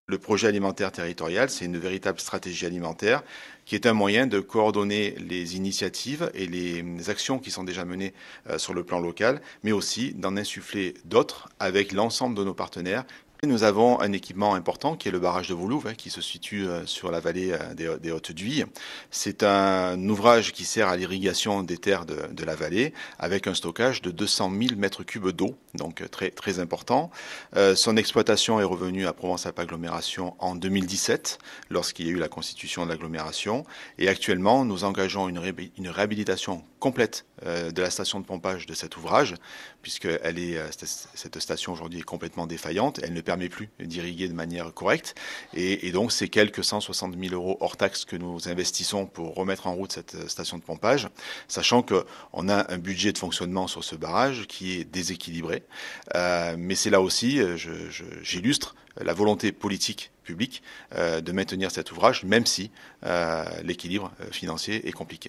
Le projet alimentaire territorial, c'est une véritable stratégie alimentaire qui est un moyen de coordonner les initiatives et les actions qui sont déjà menées sur le plan local, mais aussi d'en insuffler d'autres avec l'ensemble de nos partenaires. Nous avons un équipement important qui est le barrage de Woluwe, qui se situe sur la vallée des Hautes-Duilles. C'est un ouvrage qui sert à l'irrigation des terres de la vallée avec un stockage de 200 000 mètres cubes d'eau, donc très, très important. Son exploitation est revenue à Provence-Alpes Agglomération en 2017, lorsqu'il y a eu la constitution de l'agglomération. Et actuellement, nous engageons une réhabilitation complète de la station de pompage de cet ouvrage, puisque cette station aujourd'hui est complètement défaillante. Elle ne permet plus d'irriguer de manière correcte. Et donc, c'est quelques 160 000 euros hors taxes que nous investissons pour remettre en route cette station de pompage, sachant qu'on a un budget de fonctionnement sur ce barrage qui est déséquilibré. Mais c'est là aussi, j'illustre la volonté politique publique de maintenir cet ouvrage, même si l'équilibre financier est compliqué.